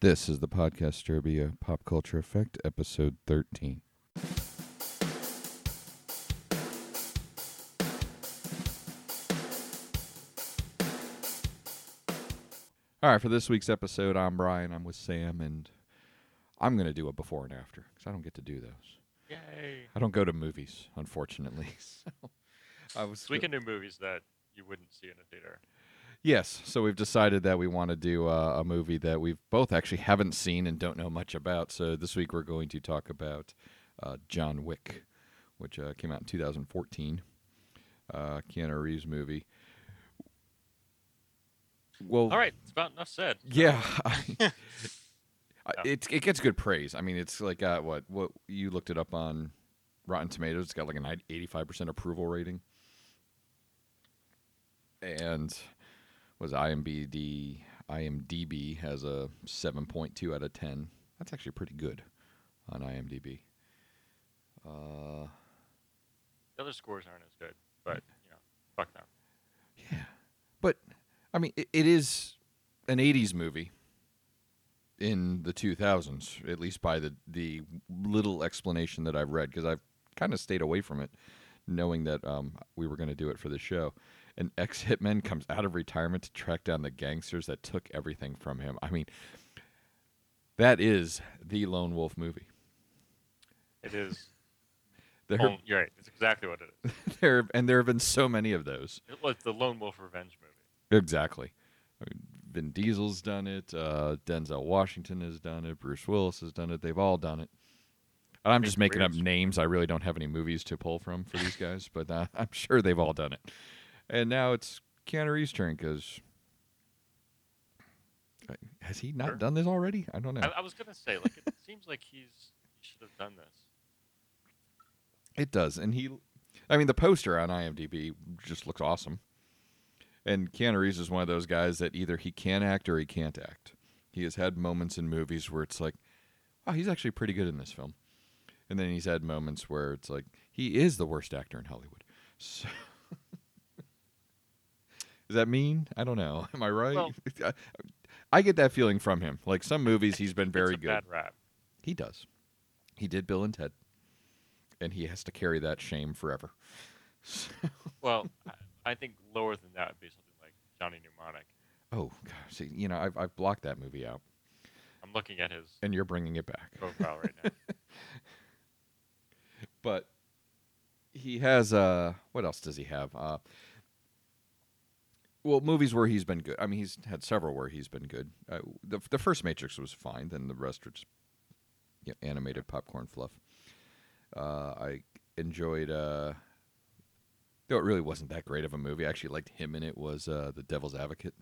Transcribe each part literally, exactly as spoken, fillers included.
This is the Podcast Disturbia Pop Culture Effect, episode thirteen. All right, for this week's episode, I'm Brian, I'm with Sam, and I'm going to do a before and after, because I don't get to do those. Yay. I don't go to movies, unfortunately. So I was So we can do movies that you wouldn't see in a theater. Yes, so we've decided that we want to do uh, a movie that we've both actually haven't seen and don't know much about. So this week we're going to talk about uh, John Wick, which uh, came out in two thousand fourteen, uh, Keanu Reeves movie. Well, all right, it's about enough said. Yeah, I, I, it it gets good praise. I mean, it's like uh, what what you looked it up on Rotten Tomatoes. It's got like an eighty-five percent approval rating, and was IMDb IMDb has a seven point two out of ten. That's actually pretty good on IMDb. Uh, the other scores aren't as good, but you know, fuck them. Yeah, but I mean, it, it is an eighties movie in the two thousands, at least by the the little explanation that I've read, because I've kind of stayed away from it, knowing that um, we were going to do it for the show. An ex-hitman comes out of retirement to track down the gangsters that took everything from him. I mean, that is the Lone Wolf movie. It is. There, Lone, you're right. It's exactly what it is. there and there have been so many of those. It was the Lone Wolf Revenge movie. Exactly. I mean, Vin Diesel's done it. Uh, Denzel Washington has done it. Bruce Willis has done it. They've all done it. I'm just making up names. I really don't have any movies to pull from for these guys, but uh, I'm sure they've all done it. And now it's Keanu Reeves' turn, because has he not sure. done this already? I don't know. I, I was gonna say, like, it seems like he's he should have done this. It does, and he, I mean, the poster on IMDb just looks awesome. And Keanu Reeves is one of those guys that either he can act or he can't act. He has had moments in movies where it's like, wow, he's actually pretty good in this film. And then he's had moments where it's like, he is the worst actor in Hollywood. So does that mean? I don't know. Am I right? Well, I, I get that feeling from him. Like, some movies he's been very it's a good. Bad rap. He does. He did Bill and Ted. And he has to carry that shame forever. So. Well, I, I think lower than that would be something like Johnny Mnemonic. Oh, gosh. See, you know, I've, I've blocked that movie out. I'm looking at his and you're bringing it back. profile right now. But he has, uh, what else does he have? Uh, well, movies where he's been good. I mean, he's had several where he's been good. Uh, the the first Matrix was fine. Then the rest are just you know, animated popcorn fluff. Uh, I enjoyed, uh, though it really wasn't that great of a movie. I actually liked him in it, was uh, The Devil's Advocate.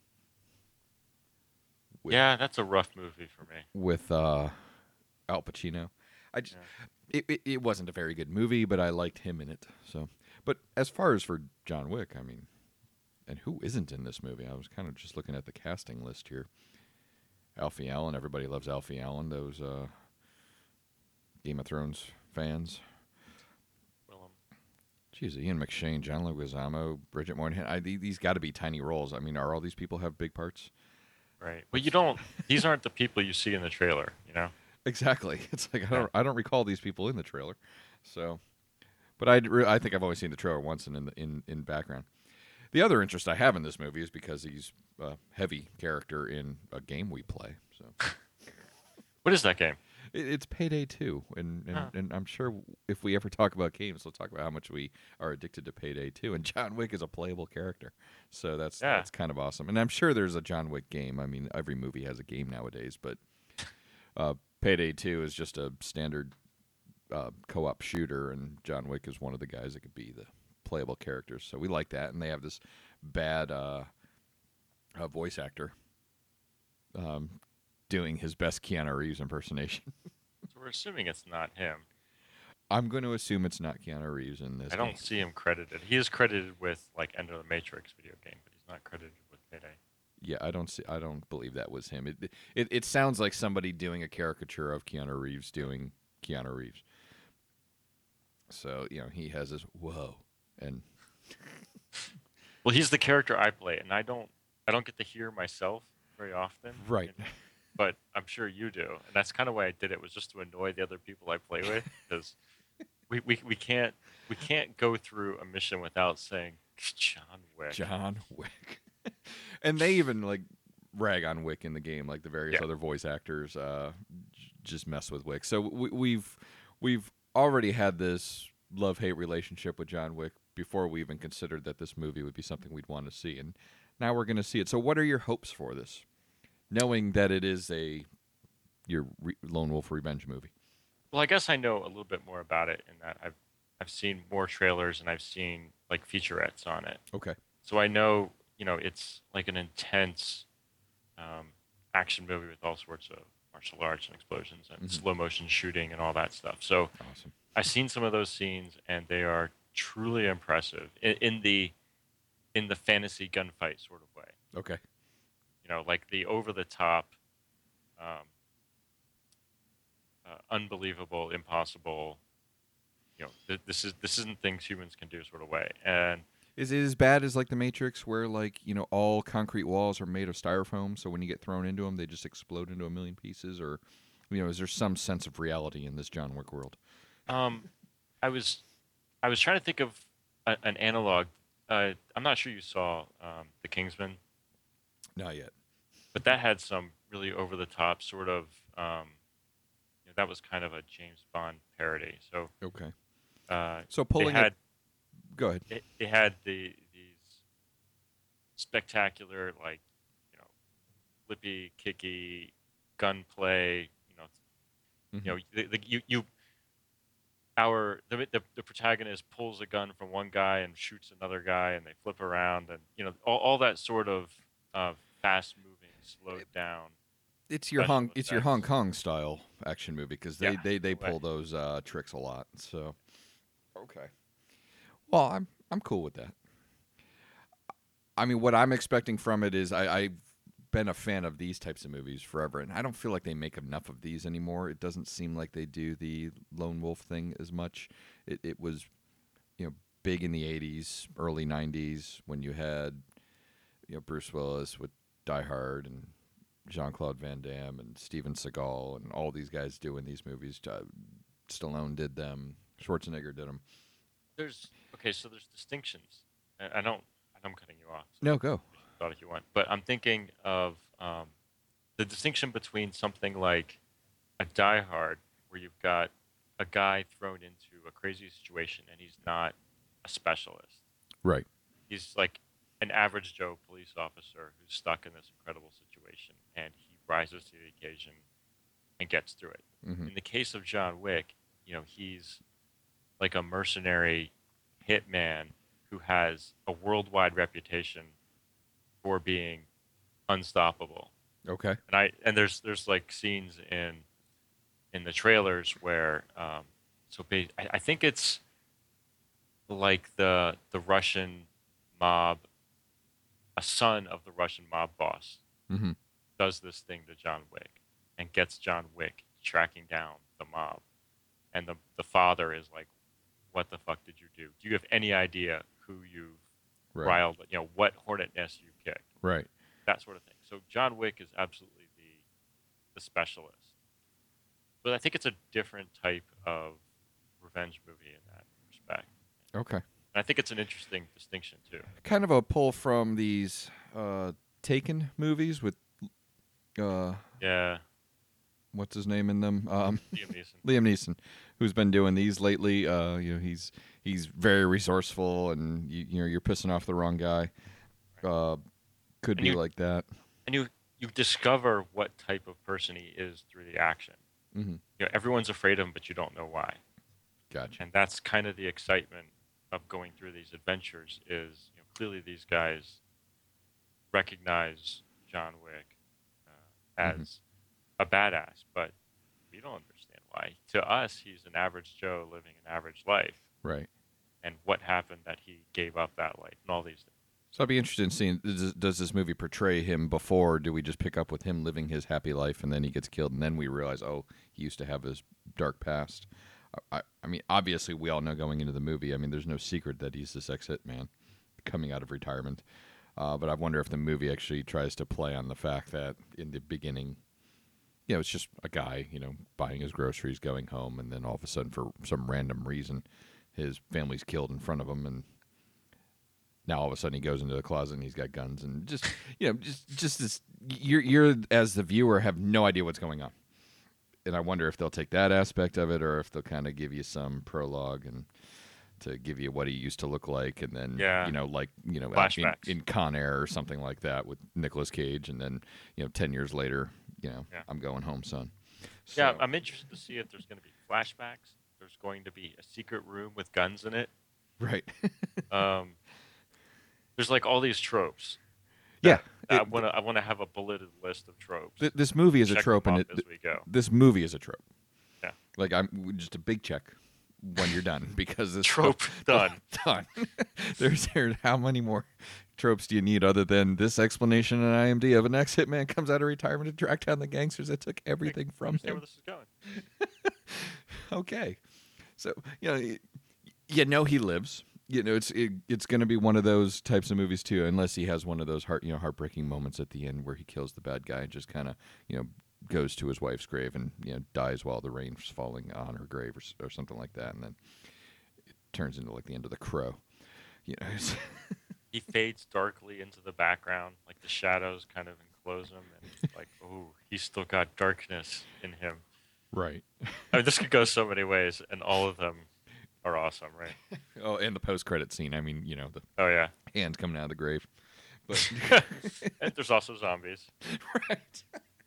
With, yeah, that's a rough movie for me. With uh, Al Pacino. I just, yeah. it, it it wasn't a very good movie, but I liked him in it. So, but as far as for John Wick, I mean, and who isn't in this movie? I was kind of just looking at the casting list here. Alfie Allen, everybody loves Alfie Allen. Those uh, Game of Thrones fans. Willem. Jeez, Ian McShane, John Leguizamo, Bridget Moynahan. I, these got to be tiny roles. I mean, are all these people have big parts? Right. But you don't. These aren't the people you see in the trailer. You know. Exactly. It's like I don't I don't recall these people in the trailer, so. But I, I think I've only seen the trailer once and in the, in in background. The other interest I have in this movie is because he's a heavy character in a game we play. So. What is that game? It, it's Payday two, and and, huh. and I'm sure if we ever talk about games, we'll talk about how much we are addicted to Payday two. And John Wick is a playable character, so that's yeah. that's kind of awesome. And I'm sure there's a John Wick game. I mean, every movie has a game nowadays, but. Uh, Payday two is just a standard uh, co-op shooter, and John Wick is one of the guys that could be the playable characters. So we like that, and they have this bad uh, uh, voice actor um, doing his best Keanu Reeves impersonation. So we're assuming it's not him. I'm going to assume it's not Keanu Reeves in this I don't game. see him credited. He is credited with, like, Enter the Matrix video game, but he's not credited with Payday. Yeah, I don't see. I don't believe that was him. It, it it sounds like somebody doing a caricature of Keanu Reeves doing Keanu Reeves. So you know he has this whoa, and well, he's the character I play, and I don't I don't get to hear myself very often. Right. And but I'm sure you do, and that's kind of why I did it, was just to annoy the other people I play with, because we, we we can't we can't go through a mission without saying John Wick. John Wick. And they even like rag on Wick in the game, like the various Yeah. other voice actors uh, j- just mess with Wick. So we, we've we've already had this love hate relationship with John Wick before we even considered that this movie would be something we'd want to see, and now we're going to see it. So what are your hopes for this, knowing that it is a your re- Lone Wolf Revenge movie? Well, I guess I know a little bit more about it in that I've I've seen more trailers and I've seen like featurettes on it. Okay. So I know, you know, it's like an intense um, action movie with all sorts of martial arts and explosions and Mhm. slow motion shooting and all that stuff. So Awesome. I've seen some of those scenes and they are truly impressive in, in the in the fantasy gunfight sort of way. Okay. You know, like the over the top, um, uh, unbelievable, impossible. You know, th- this is this isn't things humans can do sort of way. And Is it as bad as like the Matrix, where like you know all concrete walls are made of styrofoam, so when you get thrown into them, they just explode into a million pieces? Or, you know, is there some sense of reality in this John Wick world? um, I was I was trying to think of a, an analog. Uh, I'm not sure you saw um, the Kingsman, Not yet. but that had some really over the top sort of. Um, you know, that was kind of a James Bond parody. So Okay. uh, So they pulling it. had Go ahead. it, it had the these spectacular, like, you know, flippy, kicky gunplay. You know, Mhm. you know the, the, you you our the, the the protagonist pulls a gun from one guy and shoots another guy, and they flip around, and you know all, all that sort of uh, fast moving, slowed down It's your special Hong. It's your Hong effects. Kong style action movie because they Yeah, they, in they a way. pull those uh, tricks a lot. So okay. Well, I'm I'm cool with that. I mean, what I'm expecting from it is I, I've been a fan of these types of movies forever, and I don't feel like they make enough of these anymore. It doesn't seem like they do the lone wolf thing as much. It, it was, you know, big in the eighties, early nineties when you had, you know, Bruce Willis with Die Hard and Jean Claude Van Damme and Steven Seagal and all these guys doing these movies. Uh, Stallone did them. Schwarzenegger did them. There's okay, so there's distinctions. I, I don't. I'm cutting you off. So No, go. finish your thought if you want. But I'm thinking of um, the distinction between something like a Die Hard, where you've got a guy thrown into a crazy situation and he's not a specialist. Right. He's like an average Joe police officer who's stuck in this incredible situation and he rises to the occasion and gets through it. Mm-hmm. In the case of John Wick, you know, he's like a mercenary hitman who has a worldwide reputation for being unstoppable. Okay. And I and there's there's like scenes in in the trailers where um, so ba- I, I think it's like the the Russian mob, a son of the Russian mob boss, Mm-hmm. does this thing to John Wick and gets John Wick tracking down the mob, and the the father is like, "What the fuck did you do? Do you have any idea who you've Right. riled? You know what hornet nest you kicked? Right. That sort of thing." So John Wick is absolutely the the specialist, but I think it's a different type of revenge movie in that respect. Okay. And I think it's an interesting distinction too. Kind of a pull from these uh, Taken movies with uh, Yeah, what's his name in them? Um, Liam Neeson. Liam Neeson, who's been doing these lately. Uh, you know, he's he's very resourceful, and you, you know you're pissing off the wrong guy. Uh, could And be you like that. and you you discover what type of person he is through the action. Mm-hmm. You know, everyone's afraid of him, but you don't know why. Gotcha. And that's kind of the excitement of going through these adventures. Is you know, clearly these guys recognize John Wick uh, as Mhm. a badass, but we don't understand why. To us, he's an average Joe living an average life, Right. and what happened that he gave up that life, and all these things. So I'd be interested in seeing does, does this movie portray him before? Or do we just pick up with him living his happy life and then he gets killed and then we realize, oh, he used to have this dark past? I, I mean, obviously we all know going into the movie. I mean, there's no secret that he's this ex-hit man coming out of retirement. Uh, but I wonder if the movie actually tries to play on the fact that in the beginning you know, it's just a guy, you know, buying his groceries, going home, and then all of a sudden, for some random reason, his family's killed in front of him, and now all of a sudden he goes into the closet and he's got guns, and just you know, just just this. You're you're as the viewer have no idea what's going on, and I wonder if they'll take that aspect of it, or if they'll kind of give you some prologue and to give you what he used to look like, and then Yeah. you know, like you know, in, Flashbacks. in Con Air or something like that with Nicolas Cage, and then you know, ten years later, you know, Yeah. I'm going home, son. Yeah, So, I'm interested to see if there's going to be flashbacks. There's going to be a secret room with guns in it. right. Um, there's like all these tropes. Yeah, that I it- want to. I want to have a bulleted list of tropes. Th- this movie is a Check trope, them and off it, as we go. this movie is a trope. Yeah. Like I'm just a big check when you're done because this Trope done. done. there's there. How many more tropes do you need other than this explanation in I M D B of an ex hitman comes out of retirement to track down the gangsters that took everything I from understand him? where this is going. Okay, so you know, y- you know he lives. You know, it's it, it's going to be one of those types of movies too, unless he has one of those heart you know heartbreaking moments at the end where he kills the bad guy and just kind of you know goes to his wife's grave and you know dies while the rain's falling on her grave or, s- or something like that, and then it turns into like the end of The Crow. You know, it's, He fades darkly into the background, like the shadows kind of enclose him, and like, oh, he's still got darkness in him. right. I mean, this could go so many ways, and all of them are awesome, right? Oh, and the post credit scene. I mean, you know, the Oh yeah. hands coming out of the grave, but And there's also zombies. right.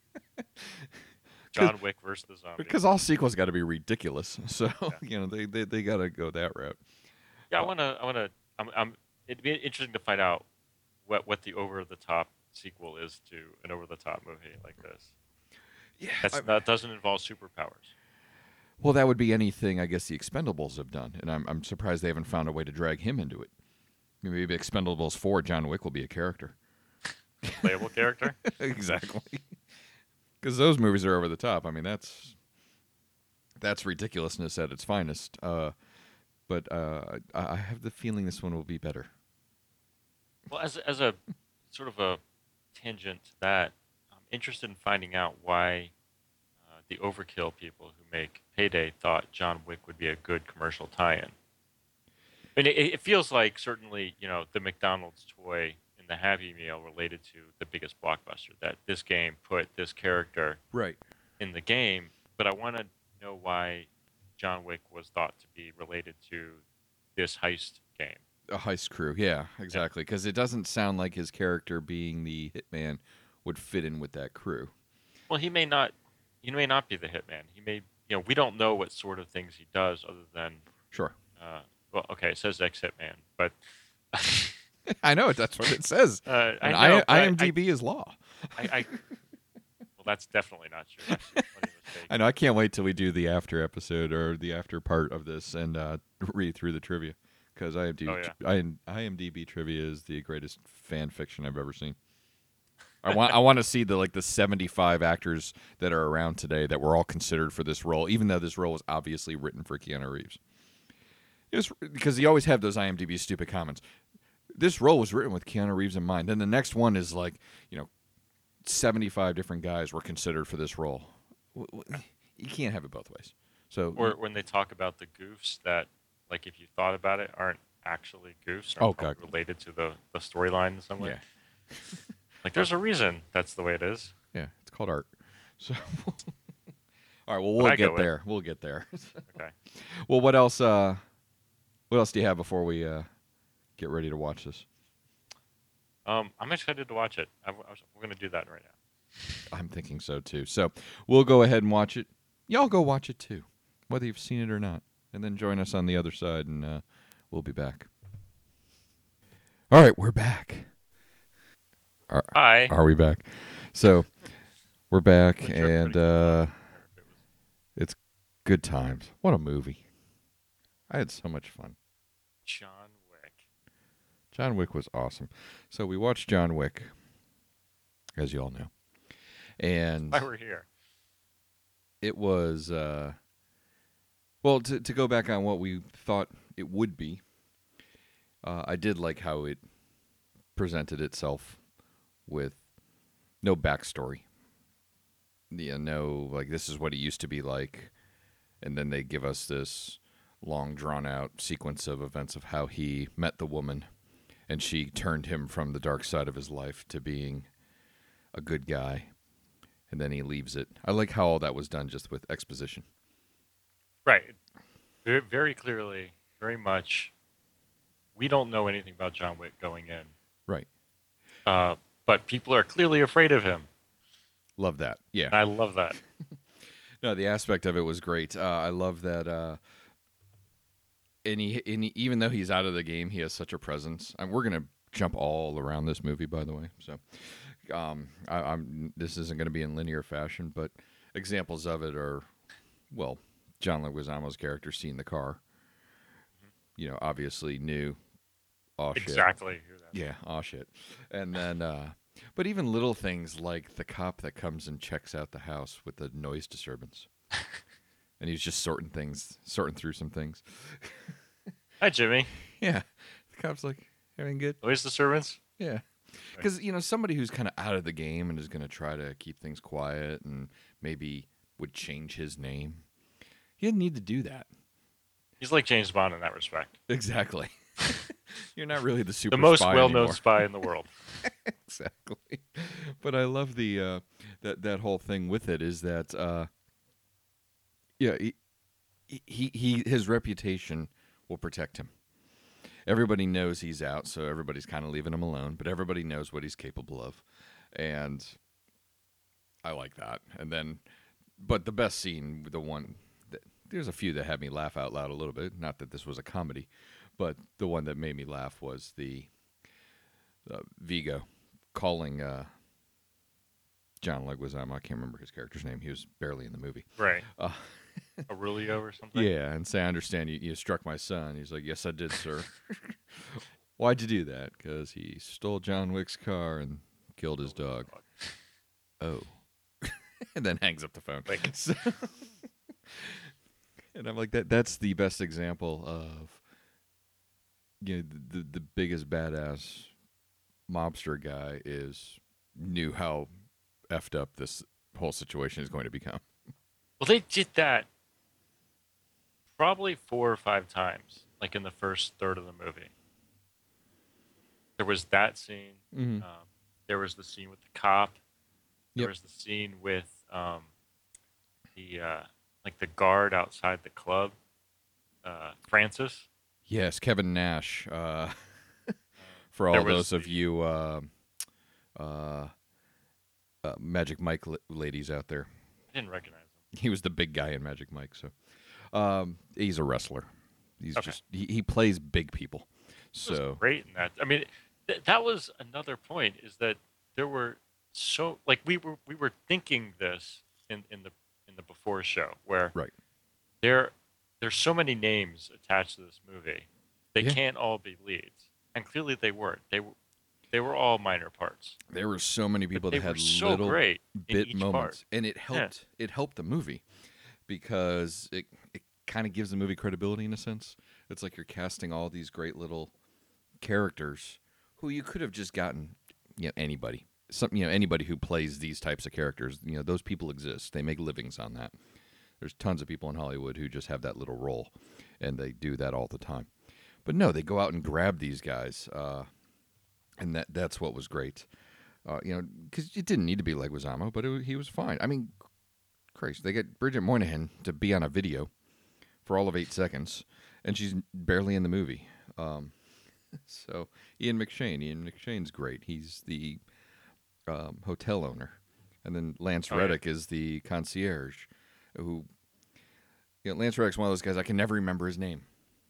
John Wick versus the zombies. Because all sequels got to be ridiculous, so you know they they, they got to go that route. Yeah, I wanna, I wanna, I'm, I'm. It'd be interesting to find out what what the over the top sequel is to an over the top movie like this. Yeah, That's I- that doesn't involve superpowers. well, that would be anything I guess the Expendables have done, and I'm I'm surprised they haven't found a way to drag him into it. Maybe Expendables four, John Wick will be a character. Playable character. Exactly. Because those movies are over the top. I mean, that's that's ridiculousness at its finest. Uh, but uh, I, I have the feeling this one will be better. Well, as as a sort of a tangent to that, I'm interested in finding out why uh, the Overkill people who make Payday thought John Wick would be a good commercial tie-in. I mean, it, it feels like certainly you know the McDonald's toy in the Happy Meal related to the biggest blockbuster. That this game put this character Right. in the game, but I want to know why John Wick was thought to be related to this heist game. A heist crew. Yeah, exactly. Because it doesn't sound like his character being the hitman would fit in with that crew. Well, he may not. He may not be the hitman. He may. You know, we don't know what sort of things he does other than. Sure. Uh, well, okay, it says ex hitman, but. I know it. That's what it says. uh, I And know, but I, I- IMDb is law. I, I, well, that's definitely not true. I've seen plenty of mistakes. I know. I can't wait till we do the after episode or the after part of this and uh, read through the trivia because IMDb, Oh, yeah. I, IMDb trivia is the greatest fan fiction I've ever seen. I want I want to see the like the seventy-five actors that are around today that were all considered for this role, even though this role was obviously written for Keanu Reeves. It was because you always have those IMDb stupid comments. This role was written with Keanu Reeves in mind. Then the next one is like, you know, seventy-five different guys were considered for this role. W- w- You can't have it both ways. So, Or when they talk about the goofs that, like, if you thought about it, aren't actually goofs, Oh, aren't God. probably related to the, the storyline in some way. yeah, Like, there's a reason that's the way it is. yeah, it's called art. So, all right, well, But we'll I go get with- there. We'll get there. Okay. Well, what else? Uh, what else do you have before we uh, get ready to watch this? Um, I'm excited to watch it. I, I was, we're going to do that right now. I'm thinking so too. So we'll go ahead and watch it. Y'all go watch it too, whether you've seen it or not, and then join us on the other side, and uh, we'll be back. All right, we're back. Are, Hi. are we back? So we're back, Which everybody and can uh, tell. It was it's good times. What a movie! I had so much fun. John Wick. John Wick was awesome. So we watched John Wick, as you all know, and Why we're here. it was uh, well to to go back on what we thought it would be. Uh, I did like how it presented itself with no backstory. you know, like this is what he used to be like, and then they give us this long drawn out sequence of events of how he met the woman, and she turned him from the dark side of his life to being a good guy, and then he leaves it. I like how all that was done just with exposition. Right. Very, very clearly, very much. We don't know anything about John Wick going in, Right. uh, but people are clearly afraid of him. Love that. Yeah. And I love that. No, the aspect of it was great. Uh, I love that. Uh, and he, and he, even though he's out of the game, he has such a presence. And we're gonna jump all around this movie, by the way. So, um, I, I'm. This isn't going to be in linear fashion, but examples of it are, well, John Leguizamo's character seeing the car. You know, obviously knew. Oh shit. Exactly. Hear that. Yeah. Oh shit. And then, uh, but even little things like the cop that comes and checks out the house with the noise disturbance. And he's just sorting things, sorting through some things. Hi, Jimmy. Yeah. The cop's like, everything good? Noise disturbance? Yeah. Because, you know, somebody who's kind of out of the game and is going to try to keep things quiet and maybe would change his name. He didn't need to do that. He's like James Bond in that respect. Exactly. You're not really the super The most spy well-known anymore. spy in the world. Exactly. But I love the uh, that that whole thing with it is that uh, yeah, he, he he his reputation will protect him. Everybody knows he's out, so everybody's kind of leaving him alone, but everybody knows what he's capable of. And I like that. And then but the best scene, the one that, there's a few that had me laugh out loud a little bit, not that this was a comedy, but the one that made me laugh was the uh, Vigo calling uh, John Leguizamo. I can't remember his character's name. He was barely in the movie. Right. Uh, Aurelio or something? yeah, and say, I understand you, you struck my son. He's like, yes, I did, sir. Why'd you do that? Because he stole John Wick's car and killed his dog. Oh. And then hangs up the phone. Like, So, and I'm like, that. That's the best example of, you know, the, the, the biggest badass mobster guy is knew how effed up this whole situation is going to become. well, they did that probably four or five times, like in the first third of the movie. There was that scene. Mm-hmm. Um, there was the scene with the cop. There Yep. was the scene with um, the uh, like the guard outside the club, uh, Francis. Yes, Kevin Nash. Uh, for all There was those of the- you uh, uh, uh, Magic Mike l- ladies out there, I didn't recognize him. he was the big guy in Magic Mike. So um, he's a wrestler. He's Okay. just he, he plays big people. He was So great in that. I mean, th- that was another point. Is that there were so like we were we were thinking this in, in the in the before show where right, there there's so many names attached to this movie. They Yeah. can't all be leads, and clearly they weren't. They were they were all minor parts. there were so many people But they that had were so little great in bit each moments, part. and it helped. It helped the movie because it it kind of gives the movie credibility in a sense. It's like you're casting all these great little characters who you could have just gotten, you know, anybody. Some, you know, anybody who plays these types of characters. You know, those people exist. They make livings on that. There's tons of people in Hollywood who just have that little role, and they do that all the time. But no, they go out and grab these guys, uh, and that that's what was great. Uh, you know, because it didn't need to be Leguizamo, but it, he was fine. I mean, Christ, they get Bridget Moynihan to be on a video for all of eight seconds, and she's barely in the movie. Um, so Ian McShane, Ian McShane's great. He's the um, hotel owner, and then Lance Oh, yeah. Reddick is the concierge. Who, you know, Lance Reddick's one of those guys I can never remember his name,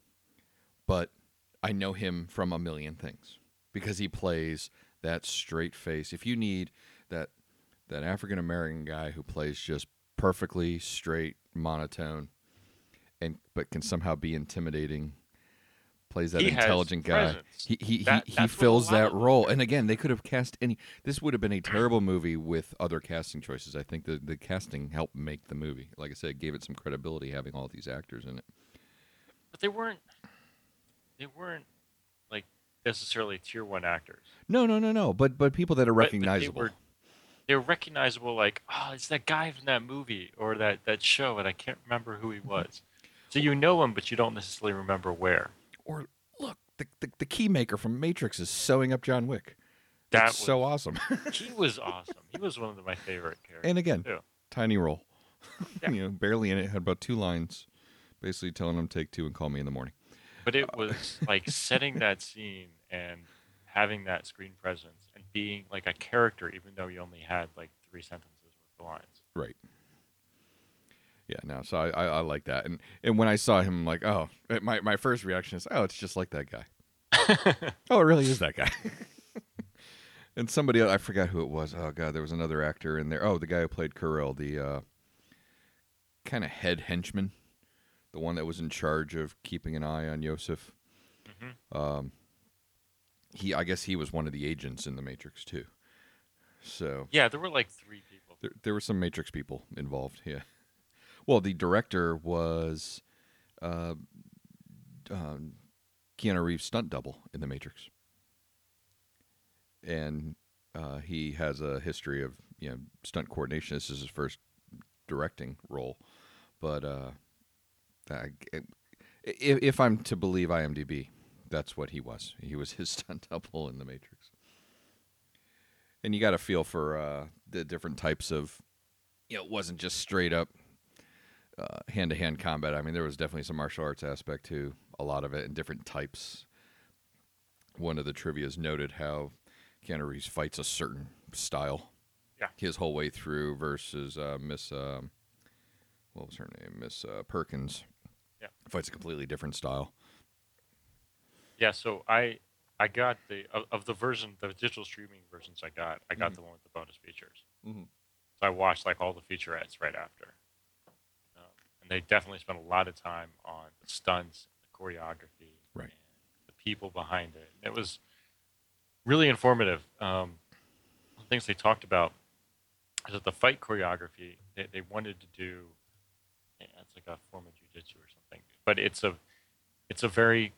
but I know him from a million things because he plays that straight face. If you need that that African American guy who plays just perfectly straight, monotone, and but can somehow be intimidating, plays that He has intelligent guy. presence. He he That- he, he that's what fills a lot that of them role. do. And again, they could have cast any. This would have been a terrible movie with other casting choices. I think the the casting helped make the movie. Like I said, it gave it some credibility having all these actors in it. But they weren't they weren't like necessarily tier one actors. No, no, no, no. But but people that are But- but they recognizable. were- they were recognizable. Like, oh, it's that guy from that movie or that that show, and I can't remember who he was. So you know him, but you don't necessarily remember where. Or look, the, the the key maker from Matrix is sewing up John Wick. It's That so was awesome. he was awesome. He was one of my favorite And characters again, too. tiny role. Yeah, You know, barely in it. Had about two lines, basically telling him take two and call me in the morning. but it was like setting that scene and having that screen presence and being like a character, even though you only had like three sentences worth of lines. Right. Yeah. No. So I, I, I like that. And and when I saw him, like, oh, my my first reaction is, oh, it's just like that guy. Oh, it really is that guy. And somebody else, I forgot who it was. Oh God, there was another actor in there. Oh, the guy who played Carell, the uh, kind of head henchman, the one that was in charge of keeping an eye on Yosef. hmm Um, he, I guess, he was one of the agents in the Matrix too. So Yeah, there were like three people. there, there were some Matrix people involved. Yeah. Well, the director was uh, um, Keanu Reeves' stunt double in the Matrix, and uh, he has a history of you know stunt coordination. This is his first directing role, but uh, I, if, if I'm to believe IMDb, that's what he was. He was his stunt double in the Matrix. And you got a feel for uh, the different types of, you know, it wasn't just straight up uh, hand-to-hand combat. I mean, there was definitely some martial arts aspect to a lot of it, and different types. One of the trivia's noted how Keanu Reeves fights a certain style, Yeah. his whole way through, versus uh, Miss, um, what was her name, Miss uh, Perkins. Yeah. Fights a completely different style. Yeah, so I I got the of, of the version the digital streaming versions I got. I got Mhm. the one with the bonus features. Mm-hmm. So I watched like all the featurettes right after, um, and they definitely spent a lot of time on the stunts, the choreography, Right. and the people behind it. It was really informative. Um, one of the things they talked about is that the fight choreography they, they wanted to do. Yeah, it's like a form of jujitsu or something, but it's a it's a very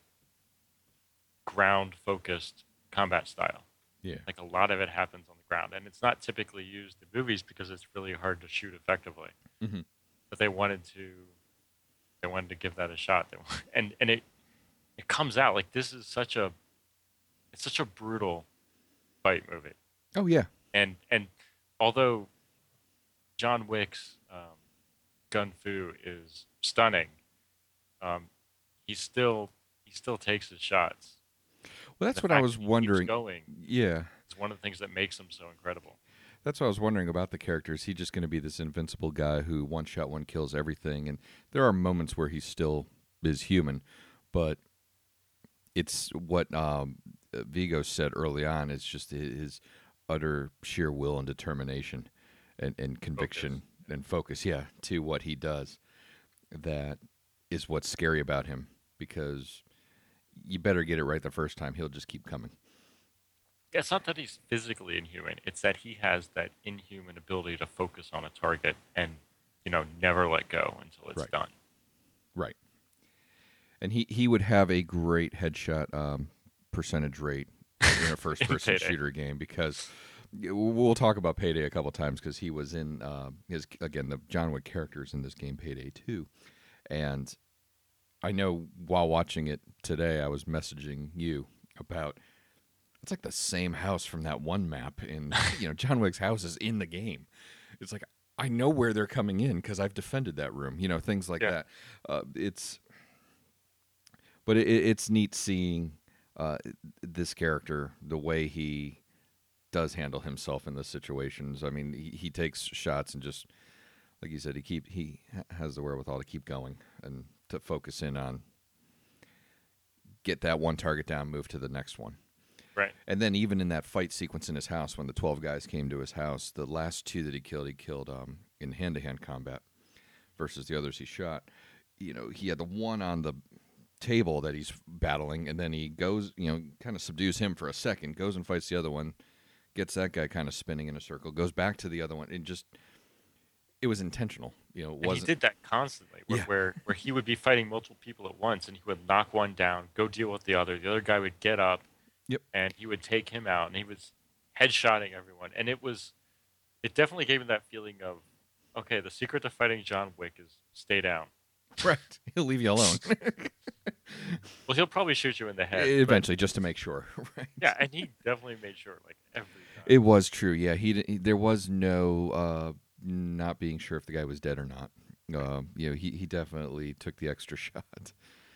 ground focused combat style. Yeah. Like a lot of it happens on the ground, and it's not typically used in movies because it's really hard to shoot effectively. Mm-hmm. But they wanted to, they wanted to give that a shot, They- and and it it comes out like this is such a, it's such a brutal fight movie, Oh yeah. and and although John Wick's um, gun fu is stunning, um, he still he still takes his shots. Well, that's The what I fact was that he keeps wondering. going Yeah. is one of the things that makes him so incredible. That's what I was wondering about the character. Is he just going to be this invincible guy who one shot, one kills everything? And there are moments where he still is human, but it's what um, Vigo said early on. It's just his utter sheer will and determination and, and conviction Focus. and focus, yeah, to what he does. That is what's scary about him because you better get it right the first time. He'll just keep coming. Yeah, it's not that he's physically inhuman. It's that he has that inhuman ability to focus on a target and, you know, never let go until it's Right. done. Right. And he, he would have a great headshot um, percentage rate in a first person Payday. shooter game because we'll talk about Payday a couple times because he was in uh, his again the John Wick characters in this game Payday two, and I know while watching it today I was messaging you about it's like the same house from that one map in you know John Wick's house is in the game. It's like I know where they're coming in because I've defended that room. You know things like Yeah. that. Uh, it's but it, it's neat seeing uh, this character, the way he does handle himself in those situations. I mean, he, he takes shots and just, like you said, he keep he has the wherewithal to keep going and to focus in on get that one target down, move to the next one. Right. And then even in that fight sequence in his house, when the twelve guys came to his house, the last two that he killed, he killed um, in hand-to-hand combat versus the others he shot. You know, he had the one on the table that he's battling, and then he goes, you know, kind of subdues him for a second, goes and fights the other one, gets that guy kind of spinning in a circle, goes back to the other one, and just it was intentional. You know, it And he wasn't. did that constantly, where, Yeah. where where he would be fighting multiple people at once, and he would knock one down, go deal with the other. The other guy would get up, Yep. and he would take him out, and he was headshotting everyone. And it was it definitely gave me that feeling of, okay, the secret to fighting John Wick is stay down. Right. He'll leave you alone. Well, he'll probably shoot you in the head, but Eventually, just to make sure. Right. yeah, and he definitely made sure, like every time. It was true. Yeah, he, d- he there was no uh, not being sure if the guy was dead or not. Uh, you know, he he definitely took the extra shot.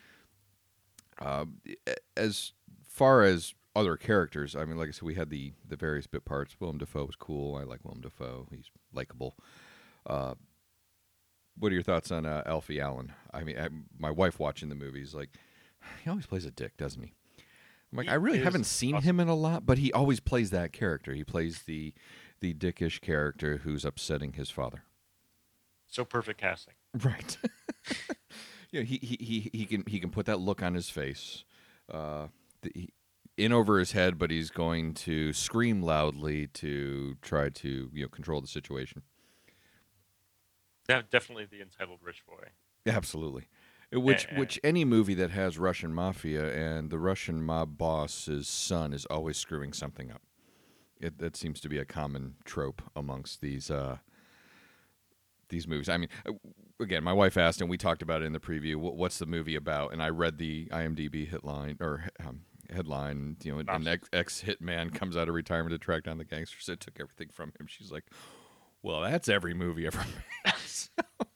Uh, as far as other characters, I mean, like I said, we had the the various bit parts. Willem Dafoe was cool. I like Willem Dafoe. He's likable. Uh, what are your thoughts on uh, Alfie Allen? I mean, I, my wife watching the movies, like, he always plays a dick, doesn't he? I'm like, He I really is haven't seen awesome. him in a lot, but he always plays that character. He plays the the dickish character who's upsetting his father. So perfect casting. Right. Yeah, he, he he he can he can put that look on his face, uh, the, he, in over his head, but he's going to scream loudly to try to you know control the situation. Yeah, definitely the entitled rich boy. Absolutely. Which And, which any movie that has Russian mafia and the Russian mob boss's son is always screwing something up. It, that seems to be a common trope amongst these uh, these movies. I mean, uh, again, my wife asked, and we talked about it in the preview. What, what's the movie about? And I read the IMDb headline or um, headline. You know, an, an ex, ex hitman comes out of retirement to track down the gangsters that took everything from him. She's like, "Well, that's every movie ever made." So,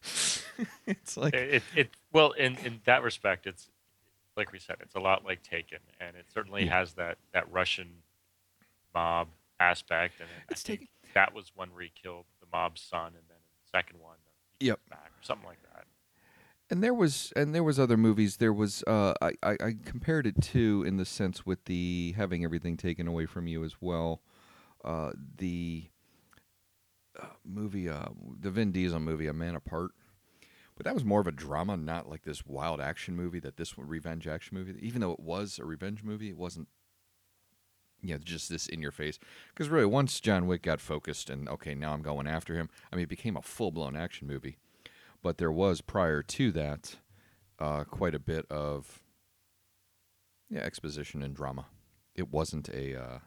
it's like, it, it well in in that respect, it's like we said, it's a lot like Taken, and it certainly yeah, has that that Russian mob aspect. And then I it's think taking. that was when where he killed the mob's son, and then in the second one, uh, he Yep. comes back or something like that. And there was and there was other movies. There was uh, I, I I compared it to in the sense with the having everything taken away from you as well. Uh, the uh, movie, uh, the Vin Diesel movie, A Man Apart. But that was more of a drama, not like this wild action movie. That this one, revenge action movie, even though it was a revenge movie, it wasn't. You know, just this in your face. Because really, once John Wick got focused and okay, now I'm going after him. I mean, it became a full blown action movie. But there was prior to that uh, quite a bit of yeah exposition and drama. It wasn't a uh,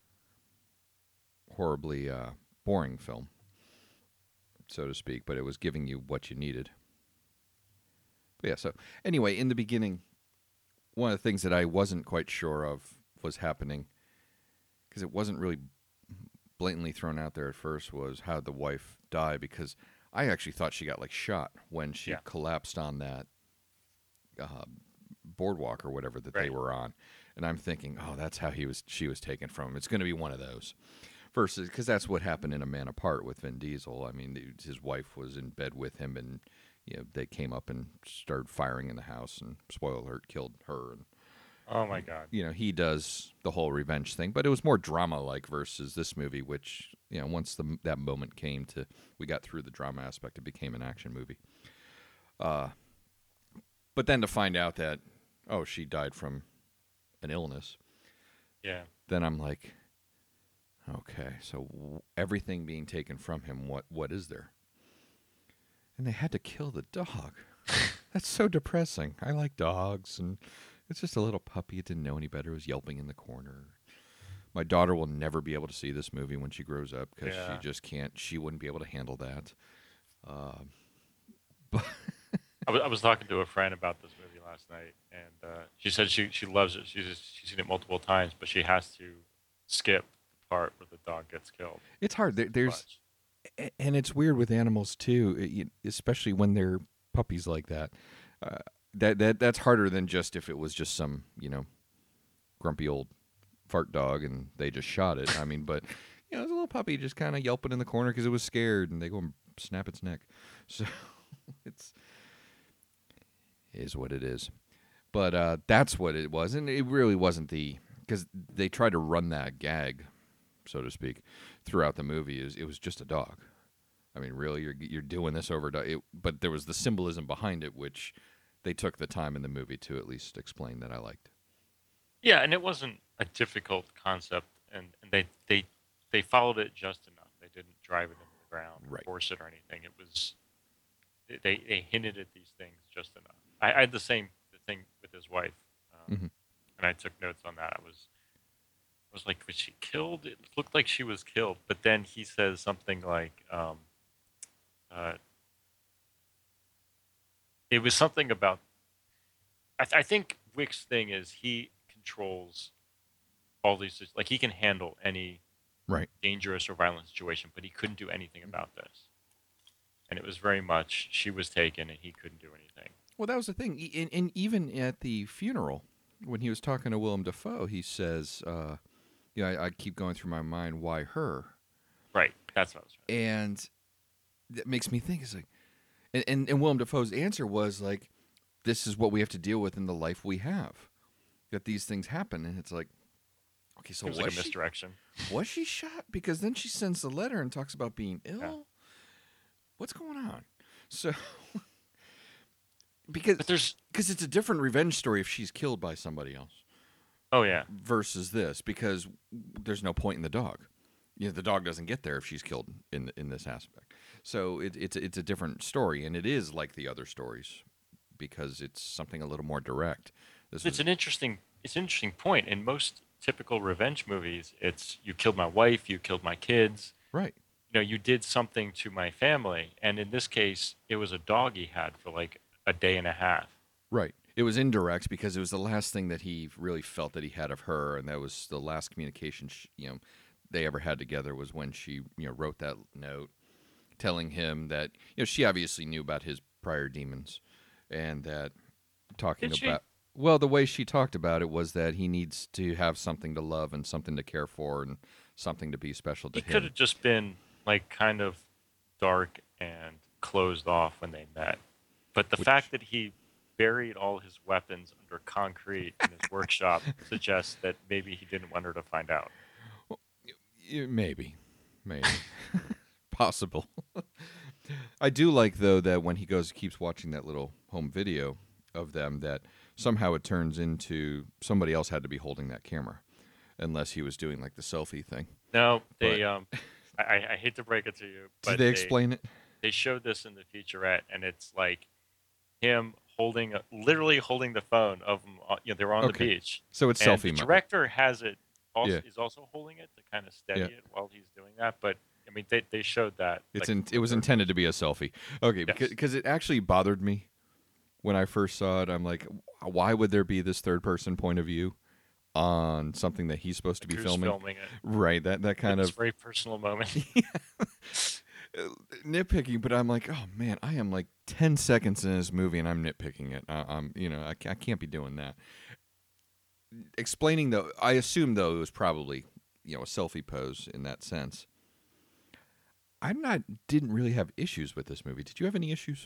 horribly uh, boring film, so to speak, but it was giving you what you needed. But yeah. So anyway, in the beginning, one of the things that I wasn't quite sure of was happening because it wasn't really blatantly thrown out there at first was how the wife died because I actually thought she got like shot when she Yeah, collapsed on that uh, boardwalk or whatever that they right. were on, and I'm thinking, oh, that's how he was. She was taken from him. It's going to be one of those. Versus, because that's what happened in A Man Apart with Vin Diesel. I mean, his wife was in bed with him, and you know they came up and started firing in the house, and spoiler alert, killed her. And Oh my God. you know he does the whole revenge thing, but it was more drama-like versus this movie, which you know once the that moment came to, we got through the drama aspect, it became an action movie. Uh, but then to find out that oh she died from an illness, Yeah. then I'm like, okay, so w- everything being taken from him, what what is there? And they had to kill the dog. That's so depressing. I like dogs, and it's just a little puppy. It didn't know any better. It was yelping in the corner. My daughter will never be able to see this movie when she grows up because she Yeah. just can't. She wouldn't be able to handle that. Uh, but I was, I was talking to a friend about this movie last night, and uh, she said she, she loves it. She's just, she's seen it multiple times, but she has to skip the part where the dog gets killed. it's hard. There, Too there's much. a- and it's weird with animals too, uh, you- especially when they're puppies like that. Uh, that that that's harder than just if it was just some you know grumpy old fart dog and they just shot it. I mean, but you know, it's a little puppy just kind of yelping in the corner because it was scared, and they go and snap its neck. So it's is what it is. But uh, that's what it was, and it really wasn't the because they tried to run that gag, so to speak, throughout the movie. Is it was just a dog. I mean, really, you're you're doing this over, do- it, but there was the symbolism behind it, which they took the time in the movie to at least explain that I liked. Yeah, and it wasn't a difficult concept, and, and they, they they followed it just enough. They didn't drive it into the ground or Right. force it or anything. It was they they hinted at these things just enough. I, I had the same the thing with his wife, um, Hmm. and I took notes on that. I was was like, was she killed? It looked like she was killed, but then he says something like, um, uh, it was something about. I, th- I think Wick's thing is he controls all these, like he can handle any Right. dangerous or violent situation, but he couldn't do anything about this. And it was very much she was taken and he couldn't do anything. Well, that was the thing. E- And, and even at the funeral, when he was talking to Willem Dafoe, he says, uh, "You know, I, I keep going through my mind, why her?" Right. That's what I was trying to And that makes me think, it's like, and, and, and Willem Dafoe's answer was like, "This is what we have to deal with in the life we have. That these things happen." And it's like, okay, so say. It was was like a she misdirection. was she shot? Because then she sends the letter and talks about being ill. Yeah. What's going on? So because But there's, because it's a different revenge story if she's killed by somebody else oh yeah, versus this, because there's no point in the dog. You know, the dog doesn't get there if she's killed in in this aspect. So it, it's it's a different story, and it is like the other stories because it's something a little more direct. This it's was an interesting, it's an interesting point. In most typical revenge movies, it's you killed my wife, you killed my kids, right, you know, you did something to my family. And in this case, it was a dog he had for like a day and a half. right. It was indirect because it was the last thing that he really felt that he had of her, and that was the last communication sh you know they ever had together was when she you know wrote that note telling him that you know she obviously knew about his prior demons, and that talking Did she? about well the way she talked about it was that he needs to have something to love and something to care for and something to be special to He could him. have just been like kind of dark and closed off when they met. But the Which fact that he buried all his weapons under concrete in his workshop suggests that maybe he didn't want her to find out. y- maybe, maybe possible. I do like though that when he goes keeps watching that little home video of them, that somehow it turns into somebody else had to be holding that camera, unless he was doing like the selfie thing. No, But they. Um, I, I hate to break it to you, did but they they explain it? they showed this in the featurette, and it's like him holding, a, literally holding the phone of them. uh, You know, they were on the Okay, beach, so it's and the selfie mode. director has it. Also, Yeah, is also holding it to kind of steady yeah. it while he's doing that. But I mean, they they showed that. It's Like, in, it the was third intended to person. be a selfie. Okay, because Yes, because it actually bothered me when I first saw it. I'm like, why would there be this third person point of view on something that he's supposed to like be who's filming? filming it? Right. That that At kind this of very personal moment. nitpicking. But I'm like, oh man, I am like ten seconds in this movie and I'm nitpicking it. I, I'm you know I, ca- I can't be doing that. Explaining though, I assume though it was probably you know a selfie pose in that sense. I'm not didn't really have issues with this movie. Did you have any issues?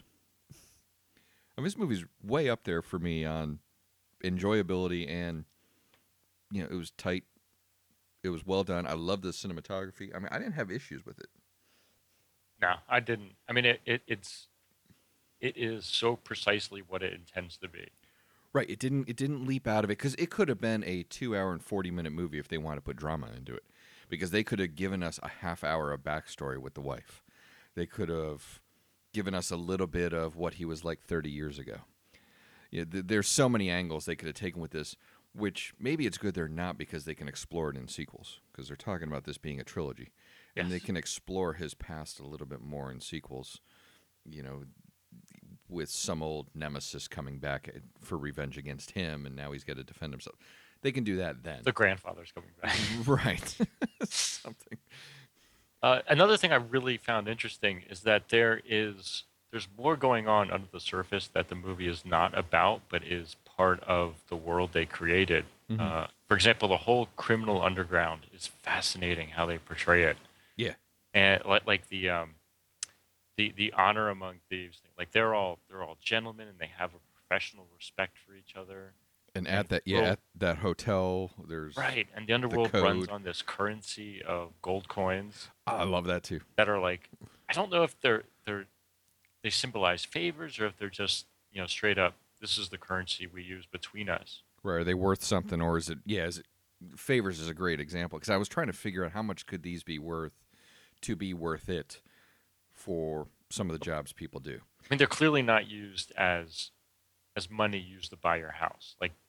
I mean, this movie's way up there for me on enjoyability, and you know it was tight, it was well done. I love the cinematography. I mean, I didn't have issues with it. No, I didn't. I mean, it, it it's it is so precisely what it intends to be. Right, it didn't it didn't leap out of it because it could have been a two hour and forty minute movie if they wanted to put drama into it, because they could have given us a half hour of backstory with the wife. They could have given us a little bit of what he was like thirty years ago. You know, th- there's so many angles they could have taken with this, which maybe it's good they're not because they can explore it in sequels because they're talking about this being a trilogy, and they Yes, can explore his past a little bit more in sequels. You know, with some old nemesis coming back for revenge against him, and now he's got to defend himself. They can do that then. the grandfather's coming back. Right. Something. Uh, another thing I really found interesting is that there is there's more going on under the surface that the movie is not about, but is part of the world they created. Hmm. Uh, for example, the whole criminal underground is fascinating how they portray it, Yeah. and like like the um, the the honor among thieves thing. Like they're all they're all gentlemen and they have a professional respect for each other. And And at that, the yeah, world, at that hotel, there's right, and the the underworld runs code. on this currency of gold coins I love that too. that are like, I don't know if they're they're they symbolize favors or if they're just, you know, straight up, this is the currency we use between us. Where are they worth something, or is it? Yeah, is it? Favors is a great example because I was trying to figure out how much could these be worth to be worth it for some of the jobs people do. I mean, they're clearly not used as as money used to buy your house. Like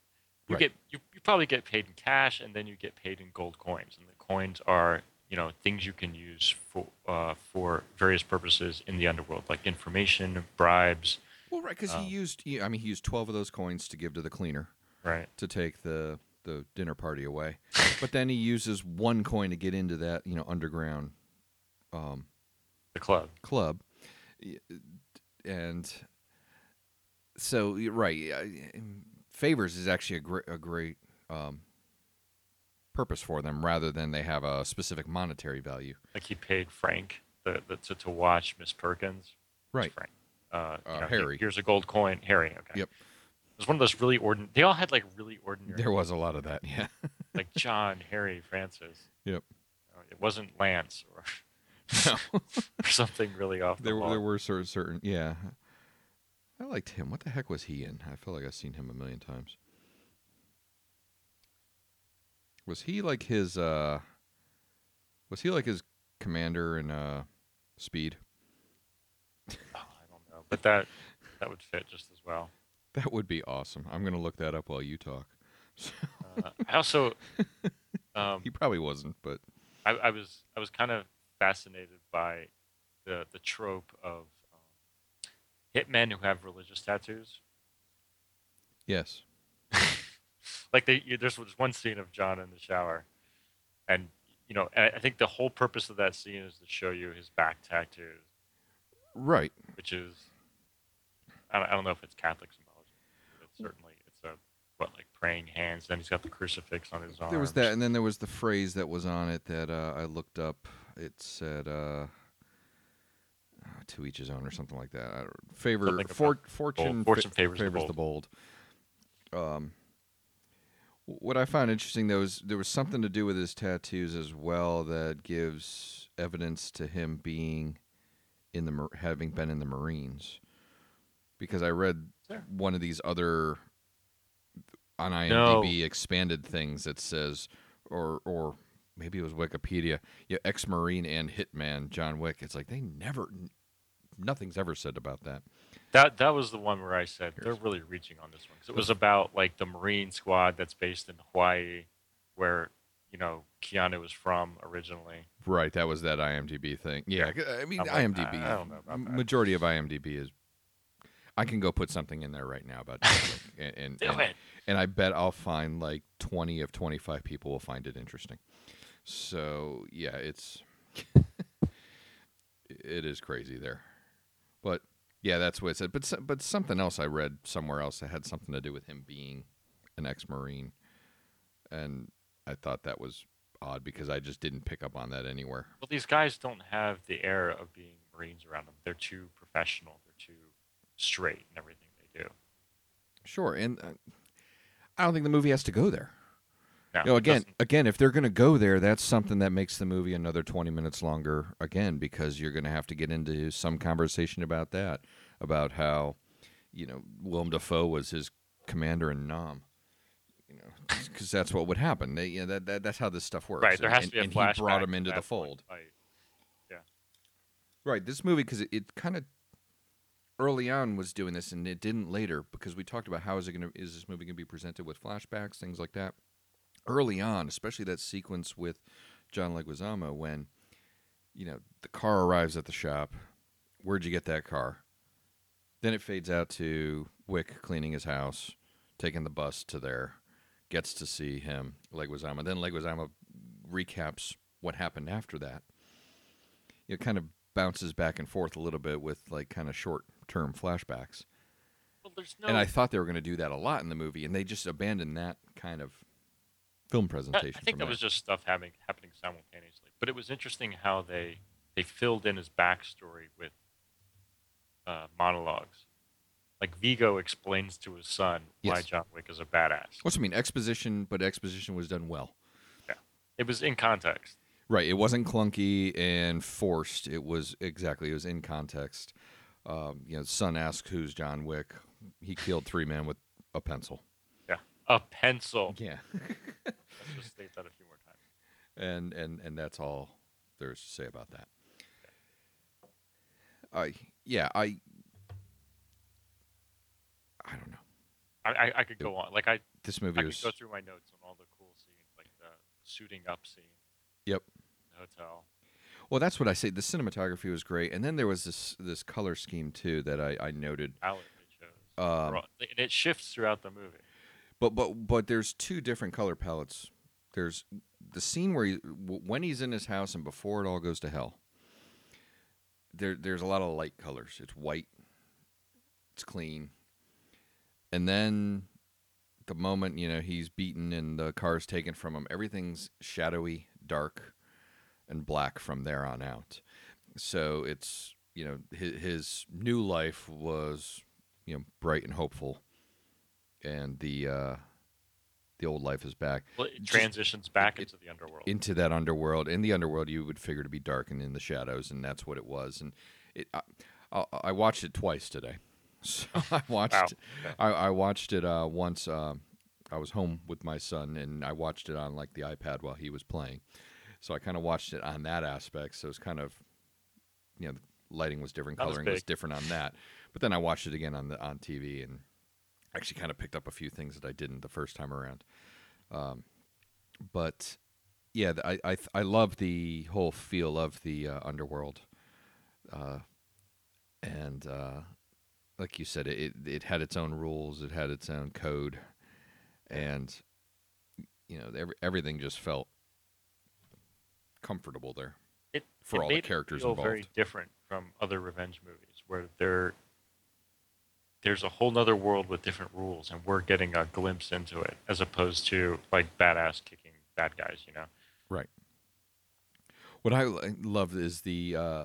you Right. get you, you probably get paid in cash, and then you get paid in gold coins, and the coins are you know things you can use for uh, for various purposes in the underworld, like information, bribes. Well, right, because he Um, used. He, I mean, he used twelve of those coins to give to the cleaner right. to take the the dinner party away, but then he uses one coin to get into that you know underground um, The club. club, Y- and so you're right. uh, Favors is actually a great a great um, purpose for them, rather than they have a specific monetary value. Like he paid Frank the, the to, to watch Miss Perkins. Who's Right. Frank. Uh, you Uh, know, Harry. here's a gold coin. Harry. Okay. Yep. It was one of those really ordinary. They all had like really ordinary. There was a lot of that. Yeah. Like John, Harry, Francis. Yep. Uh, It wasn't Lance or, No. or something really off the There, wall. there were certain, certain, yeah. I liked him. What the heck was he in? I feel like I've seen him a million times. Was he like his? uh Was he like his commander in uh Speed? Oh, I don't know, but that that would fit just as well. That would be awesome. I'm gonna look that up while you talk. Uh, I also, um, He probably wasn't, but I, I was I was kind of fascinated by the the trope of um, hitmen who have religious tattoos. yes. Like they, there's was one scene of John in the shower, and you know, I I think the whole purpose of that scene is to show you his back tattoos, Right. which is I don't, I don't know if it's Catholic symbology, but it's certainly it's a what like praying hands. Then he's got the crucifix on his arm. There was that, and then there was the phrase that was on it that uh, I looked up. It said, uh, "To each his own," or something like that. I don't, favor, Something for, about fortune, bold. Fortune fa- favors the favors the bold. Um, what I found interesting though is there was something to do with his tattoos as well that gives evidence to him being in the Mar- having been in the Marines, because I read Sure. one of these other on No. IMDb expanded things that says, or or maybe it was Wikipedia, yeah, ex-Marine and hitman John Wick. It's like they never, nothing's ever said about that. That that was the one where I said they're Here's- really reaching on this one because it was about like the Marine squad that's based in Hawaii, where you know Keanu was from originally. Right, that was that IMDb thing. Yeah, I mean I'm like, IMDb. I don't know about that. Majority of IMDb is. I can go put something in there right now about John Wick, and and, Do and, it. and I bet I'll find like twenty of twenty-five people will find it interesting. So yeah, it's it is crazy there, but yeah, that's what it said. But so- but something else I read somewhere else that had something to do with him being an ex-Marine, and I thought that was odd because I just didn't pick up on that anywhere. Well, these guys don't have the air of being Marines around them. They're too professional. They're too straight in everything they do. Sure, and uh, I don't think the movie has to go there. No, You know, it again, doesn't- again, if they're going to go there, that's something that makes the movie another twenty minutes longer. Again, because you're going to have to get into some conversation about that, about how, you know, Willem Dafoe was his commander in Nam. You know, because that's what would happen. They, you know, that, that that's how this stuff works. right. There has and, to be a and flashback. he brought him to into that the fold. point, like, yeah. Right. This movie, because it, it kind of early on was doing this, and it didn't later, because we talked about how is it going to is this movie going to be presented with flashbacks, things like that. Early on, especially that sequence with John Leguizamo when, you know, the car arrives at the shop. Where'd you get that car? Then it fades out to Wick cleaning his house, taking the bus to there, gets to see him, Leguizamo. Then Leguizamo recaps what happened after that. It kind of bounces back and forth a little bit with like kind of short-term flashbacks. Well, there's no. And I thought they were going to do that a lot in the movie, and they just abandoned that kind of film I, presentation. I think from that was just stuff happening happening simultaneously. But it was interesting how they they filled in his backstory with uh, monologues. Like Vigo explains to his son why Yes. John Wick is a badass. What's I mean? Exposition, but exposition was done well. Yeah, it was in context. Right. It wasn't clunky and forced. It was exactly. It was in context. Um, you know, son asks who's John Wick. He killed three men with a pencil. Yeah, a pencil. Yeah. Let's just state that a few more times. and and and that's all there's to say about that. I yeah I I don't know. I, I, I could It- go on. Like I, this I movie could go was. through my notes on all the cool scenes, like the suiting up scene, Yep. the hotel. Well, that's what I say. The cinematography was great, and then there was this this color scheme too that I, I noted. Palette they chose. For Um, all- and it shifts throughout the movie. but but but there's two different color palettes. There's the scene where he, w- when he's in his house and before it all goes to hell. There there's a lot of light colors. It's white. It's clean. And then the moment you know he's beaten and the car's taken from him, everything's shadowy, dark, and black from there on out. So it's you know his, his new life was you know bright and hopeful, and the uh, the old life is back. Well, it Just transitions back it- into the underworld. into that underworld. In the underworld, you would figure to be dark and in the shadows, and that's what it was. And it, I, I, I watched it twice today. So I watched, Wow. Okay. I, I watched it uh, once. Um, I was home with my son, and I watched it on like the iPad while he was playing. So I kind of watched it on that aspect. So it's kind of, you know, the lighting was different, Not as coloring was big. different on that. But then I watched it again on the on T V, and actually kind of picked up a few things that I didn't the first time around. Um, but yeah, th- I I I love the whole feel of the uh, underworld, uh, and uh, like you said, it it had its own rules, it had its own code, and you know every, everything just felt comfortable there It, for it all made the it characters feel involved. very different from other revenge movies, where there there's a whole nother world with different rules, and we're getting a glimpse into it, as opposed to like badass kicking bad guys. You know. Right. What I lo- loved is the uh,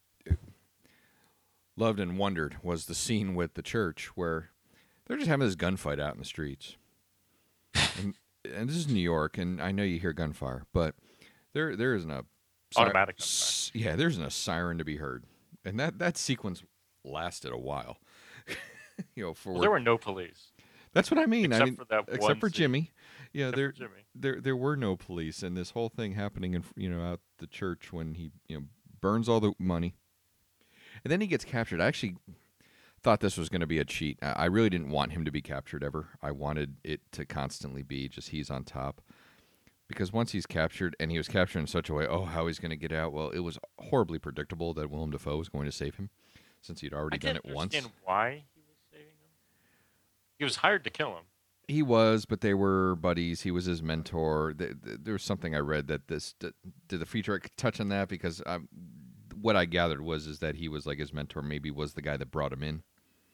loved and wondered was the scene with the church where they're just having this gunfight out in the streets. And, and this is New York, and I know you hear gunfire, but there there isn't a si- Automatic gunfire. s- yeah, there isn't a siren to be heard, and that that sequence lasted a while. you know, for Well, there were no police that's what I mean. I except mean, for that except one for scene. Jimmy. Yeah, Except there for Jimmy. there there were no police, and this whole thing happening in you know out the church when he you know burns all the money, and then he gets captured. I actually thought this was going to be a cheat. I I really didn't want him to be captured ever. I wanted it to constantly be just he's on top. Because once he's captured, and he was captured in such a way, oh, how he's going to get out? Well, it was horribly predictable that Willem Dafoe was going to save him, since he'd already I done didn't it once. understand why he was saving him. He was hired to kill him. He was, but they were buddies. He was his mentor. Th- th- There was something I read that this did the feature touch on that because um, what I gathered was is that he was like his mentor. Maybe was the guy that brought him in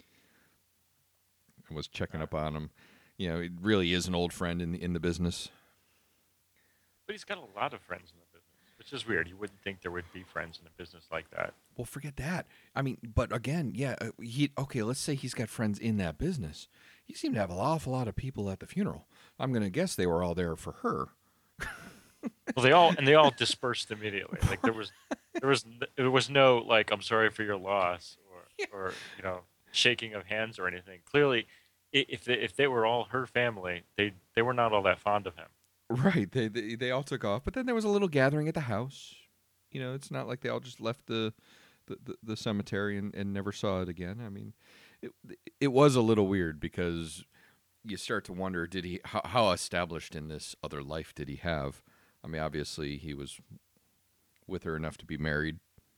and was checking up on him. You know, it really is an old friend in the in the business. But he's got a lot of friends in the business, which is weird. You wouldn't think there would be friends in a business like that. Well, forget that. I mean, but again, yeah, uh, he okay. Let's say he's got friends in that business. He seemed to have an awful lot of people at the funeral. I'm going to guess they were all there for her. Well, they all and they all dispersed immediately. Like there was, there was, there was no like I'm sorry for your loss or or you know shaking of hands or anything. Clearly, i- if they, if they were all her family, they they were not all that fond of him. Right. They, they they all took off, but then there was a little gathering at the house. You know, it's not like they all just left the the, the, the cemetery and, and never saw it again. I mean, it it was a little weird because you start to wonder did he how, how established in this other life did he have? I mean, obviously he was with her enough to be married.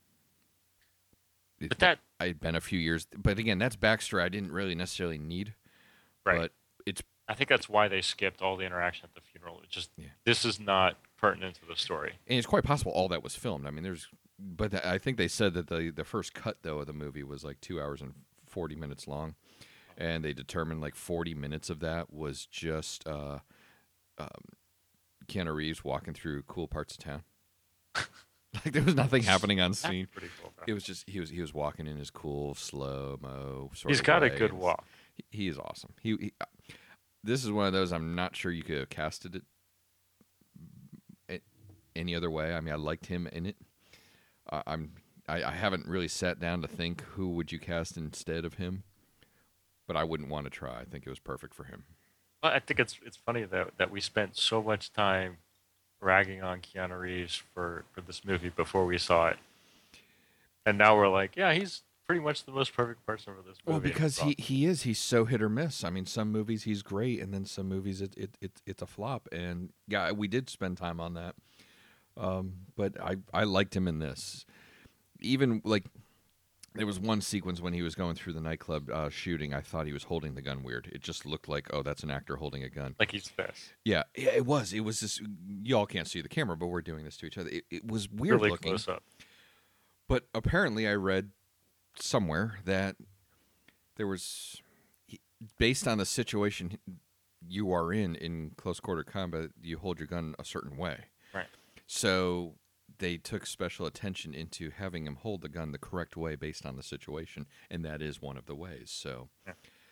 It- But that I had been a few years, but again, that's backstory I didn't really necessarily need. right. But it's I think that's why they skipped all the interaction at the funeral. It just Yeah. this is not pertinent to the story. and it's quite possible all that was filmed. I mean, there's, but th- I think they said that the the first cut though of the movie was like two hours and forty minutes long, and they determined like forty minutes of that was just uh, um, Keanu Reeves walking through cool parts of town. Like there was nothing happening on That's scene. pretty cool. Bro. It was just he was he was walking in his cool slow mo sort He's of got a way. good It's- walk. He, he is awesome. He, he this is one of those I'm not sure you could have casted it a- any other way. I mean, I liked him in it. Uh, I'm I, I haven't really sat down to think who would you cast instead of him, but I wouldn't want to try. I think it was perfect for him. Well, I think it's it's funny that that we spent so much time ragging on Keanu Reeves for for this movie before we saw it, and now we're like, yeah, he's pretty much the most perfect person for this movie. Well, and it's because he, awesome. he is he's so hit or miss. I mean, some movies he's great, and then some movies it, it, it it's a flop. And yeah, we did spend time on that. Um, but I I liked him in this. Even like there was one sequence when he was going through the nightclub uh, shooting. I thought he was holding the gun weird. It just looked like, oh, that's an actor holding a gun. Like he's this. Yeah, yeah, it was. It was just y'all can't see the camera, but we're doing this to each other. It, it was weird Really looking. close up. But apparently, I read somewhere that there was, based on the situation you are in in close quarter combat, you hold your gun a certain way. Right. So they took special attention into having him hold the gun the correct way based on the situation, and that is one of the ways. So Yeah.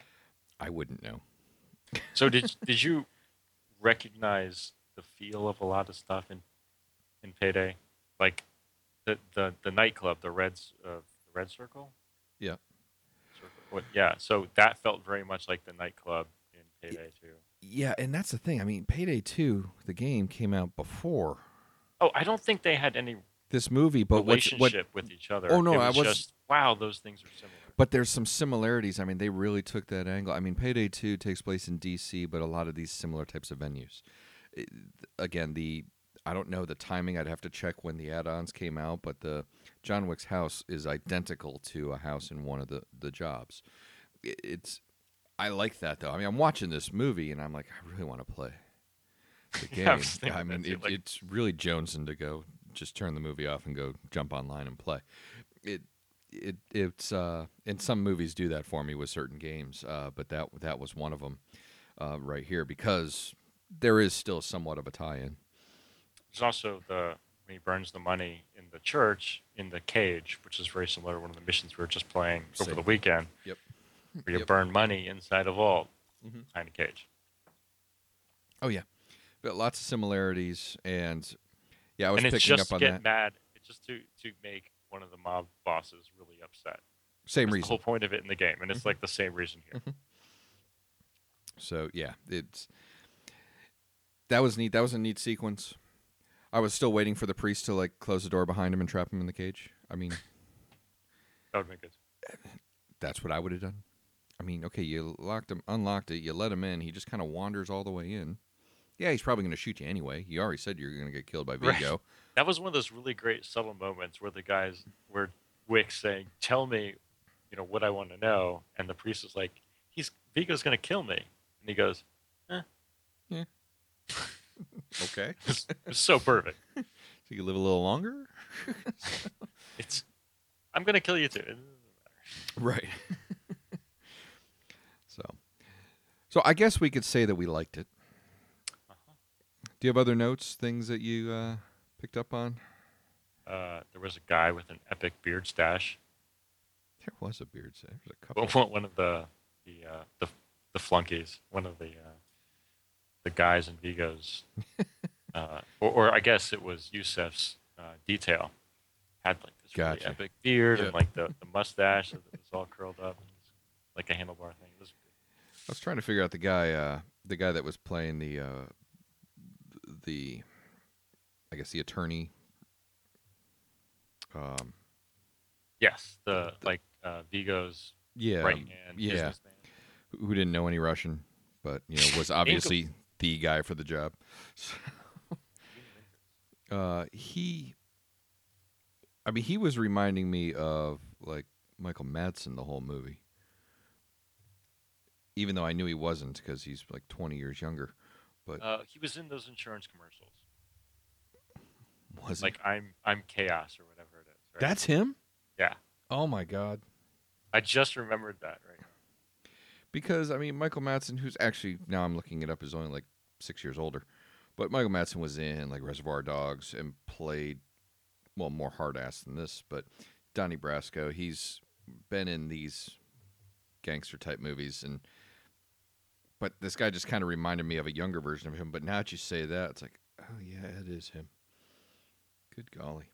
I wouldn't know. So did did you recognize the feel of a lot of stuff in in Payday, like the the, the nightclub, the Reds, uh, the Red Circle? Yeah. Circle? What, yeah. So that felt very much like the nightclub in Payday too. Yeah, and that's the thing. I mean, Payday two, the game, came out before Oh, I don't think they had any this movie, but what's, relationship what? with each other. Oh, no, it I was was- just wow, those things are similar. But there's some similarities. I mean, they really took that angle. I mean, Payday two takes place in D C, but a lot of these similar types of venues. It, again, the I don't know the timing. I'd have to check when the add-ons came out, but the John Wick's house is identical to a house in one of the the jobs. It, it's I like that though. I mean, I'm watching this movie and I'm like, I really want to play the game. Yeah, I was thinking I that mean, too, it, like- it's really jonesing to go just turn the movie off and go jump online and play. It it it's uh and some movies do that for me with certain games, uh, but that that was one of them uh, right here because there is still somewhat of a tie-in. There's also the when he burns the money in the church in the cage, which is very similar to one of the missions we were just playing over Same. the weekend, Yep. where you Yep. burn money inside a vault, Mhm. behind a cage. Oh yeah, but lots of similarities, and yeah, I was And it's picking just up to on get that. mad. It's just to to make one of the mob bosses really upset. Same That's the reason. whole point of it in the game, and it's like the same reason here. So yeah, it's that was neat. That was a neat sequence. I was still waiting for the priest to like close the door behind him and trap him in the cage. I mean, That would make good. that's what I would have done. I mean, okay, you locked him, unlocked it, you let him in. He just kind of wanders all the way in. Yeah, he's probably going to shoot you anyway. You already said you're going to get killed by Right. Vigo. That was one of those really great subtle moments where the guys, where Wick's saying, "Tell me, you know, what I want to know," and the priest is like, "He's Vigo's going to kill me," and he goes, Okay, "It's, it's so perfect. so you can live a little longer. It's, I'm going to kill you too." It doesn't matter. Right. so, so I guess we could say that we liked it. Uh-huh. Do you have other notes, things that you uh, picked up on? Uh, there was a guy with an epic beard stash. There was a beard set. There's a couple. One one of the the uh, the the flunkies, one of the uh, the guys in Vigo's, uh, or, or I guess it was Yusef's uh, detail, had like this really Gotcha. epic beard Yeah. and like the, the mustache that was all curled up, like a handlebar thing. It was I was trying to figure out the guy, uh, the guy that was playing the, uh, the, I guess the attorney. Um, yes, the like uh, Vigo's yeah, right hand yeah, businessman. who who didn't know any Russian, but you know was obviously the guy for the job. uh, he, I mean, he was reminding me of like Michael Madsen the whole movie, even though I knew he wasn't because he's like twenty years younger. But Uh, he was in those insurance commercials, was like I'm I'm chaos or whatever it is. Right? that's him? yeah. Oh my god! I just remembered that right now. Because I mean, Michael Madsen, who's actually now I'm looking it up, is only like six years older. But Michael Madsen was in like Reservoir Dogs and played well more hard ass than this. But Donnie Brasco, he's been in these gangster type movies, and but this guy just kind of reminded me of a younger version of him. But now that you say that, it's like, oh yeah, it is him. Good golly.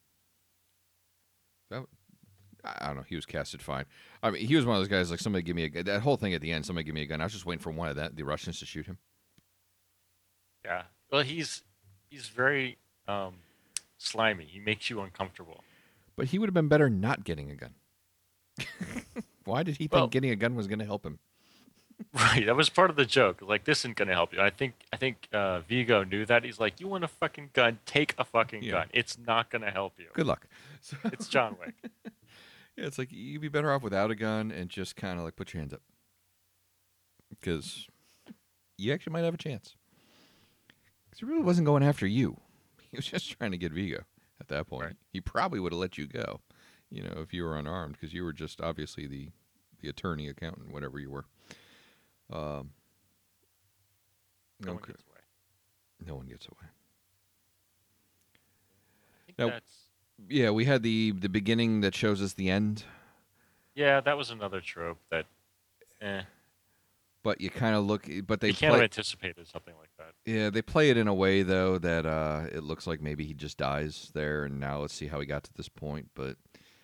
That I I don't know. He was casted fine. I mean, he was one of those guys like somebody give me a gun. That whole thing at the end. Somebody give me a gun. I was just waiting for one of that the Russians to shoot him. Yeah. Well, he's he's very um, slimy. He makes you uncomfortable. But he would have been better not getting a gun. Why did he Well, think getting a gun was going to help him? right. That was part of the joke. Like, this isn't gonna help you. I think I think uh, Vigo knew that. He's like, you want a fucking gun? Take a fucking Yeah. gun. It's not gonna help you. Good luck. So, It's John Wick. yeah, it's like you'd be better off without a gun and just kind of like put your hands up, because you actually might have a chance. Because he really wasn't going after you. He was just trying to get Vigo at that point. Right. He probably would have let you go, you know, if you were unarmed, because you were just obviously the, the attorney, accountant, whatever you were. Um, No one okay. gets away. No one gets away. I think Now- that's Yeah, we had the, the beginning that shows us the end, yeah. That was another trope that. Eh. but you kind of look, but they You can't have play, anticipated something like that. yeah, they play it in a way though that uh, it looks like maybe he just dies there, and now let's see how he got to this point. But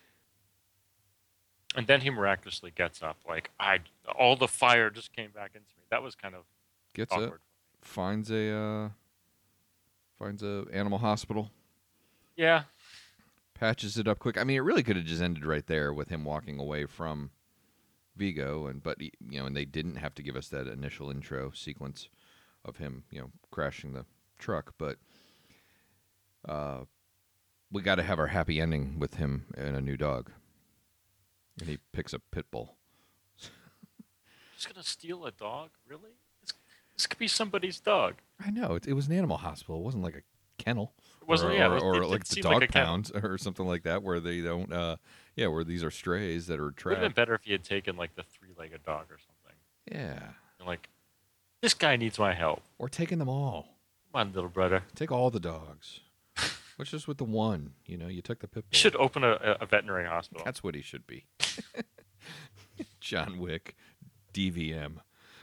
And then he miraculously gets up. Like I, all the fire just came back into me. That was kind of gets awkward. up, finds a uh, finds a animal hospital, Yeah. patches it up quick. I mean, it really could have just ended right there with him walking away from Vigo, and but he- you know, and they didn't have to give us that initial intro sequence of him, you know, crashing the truck. But uh, we got to have our happy ending with him and a new dog, and he picks a pit bull. Just gonna steal a dog? Really? This, this could be somebody's dog. I know it, it was an animal hospital. It wasn't like a kennel. It wasn't. or, yeah. or, It, was, or it, like it the seemed dog like a kennel. pound or something like that, where they don't. Uh, yeah, where these are strays that are Would have been trapped. better if he had taken like the three-legged dog or something. Yeah, And, like, this guy needs my help. or taking them all. Come on, little brother. Take all the dogs. What's just with the one? You know, you took the pit bull. You should open a, a veterinary hospital. That's what he should be. John Wick, D V M.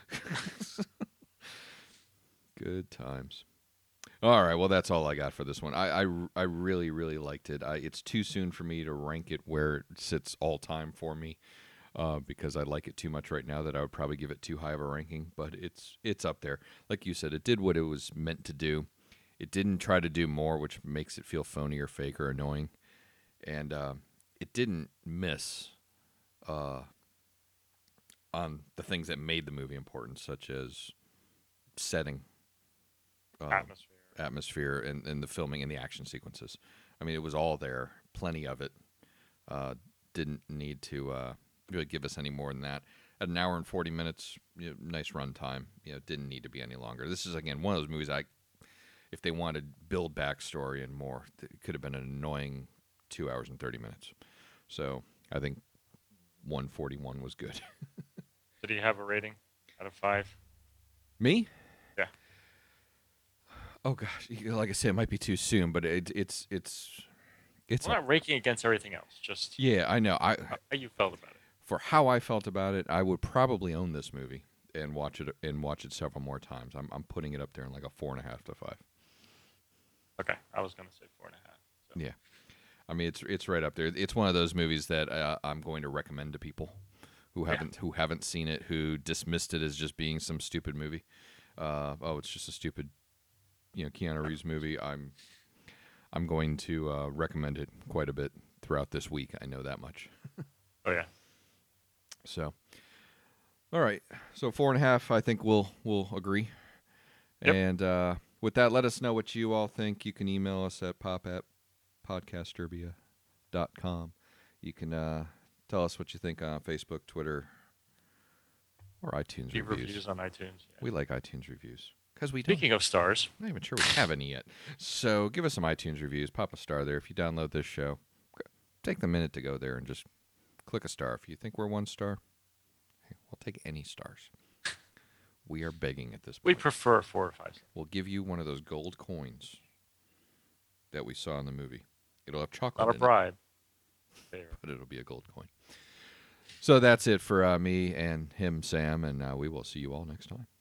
Good times. All right, well, that's all I got for this one. I, I, I really, really liked it. I, it's too soon for me to rank it where it sits all time for me, uh, because I like it too much right now that I would probably give it too high of a ranking. But it's it's up there. Like you said, it did what it was meant to do. It didn't try to do more, which makes it feel phony or fake or annoying. And uh, it didn't miss uh, on the things that made the movie important, such as setting, uh, Atmosphere. atmosphere, and, and the filming and the action sequences. I mean, it was all there, plenty of it. Uh, didn't need to uh, really give us any more than that. At an hour and forty minutes, you know, nice run time. You know, didn't need to be any longer. This is again one of those movies I, if they wanted to build backstory and more, it could have been an annoying two hours and thirty minutes. So I think one forty-one was good. Did he have a rating out of five? Me? Yeah. Oh gosh, like I said, it might be too soon, but it, it's it's it's We're a- not ranking against everything else. Just yeah, I know. I how how you felt about it. for how I felt about it, I would probably own this movie and watch it and watch it several more times. I'm I'm putting it up there in like a four and a half to five. Okay, I was gonna say four and a half. So. Yeah, I mean it's it's right up there. It's one of those movies that uh, I'm going to recommend to people who Yeah. haven't who haven't seen it, who dismissed it as just being some stupid movie. Uh, oh, it's just a stupid, you know, Keanu Reeves movie. I'm I'm going to uh, recommend it quite a bit throughout this week. I know that much. Oh yeah. So, all right. So four and a half, I think we'll we'll agree. Yep. And uh, with that, let us know what you all think. You can email us at pop at podcasturbia dot com. You can uh, tell us what you think on Facebook, Twitter, or iTunes Leave reviews. reviews on iTunes. Yeah. We like iTunes reviews because we don't. Speaking of stars, I'm not even sure we have any yet. So give us some iTunes reviews. Pop a star there if you download this show. Take the minute to go there and just click a star. If you think we're one star, hey, we'll take any stars. We are begging at this we point. prefer four or five. We'll give you one of those gold coins that we saw in the movie. It'll have chocolate Not a in bribe. There. it, but it'll be a gold coin. So that's it for uh, me and him, Sam, and uh, we will see you all next time.